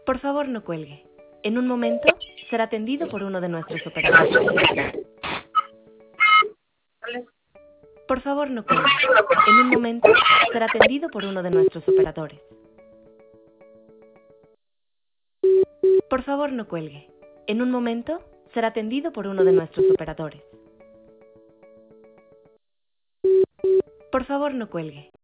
Por favor, no cuelgue. En un momento será atendido por uno de nuestros operadores. Por favor, no cuelgue. En un momento será atendido por uno de nuestros operadores. Por favor, no cuelgue. En un momento será atendido por uno de nuestros operadores. Por favor, no cuelgue.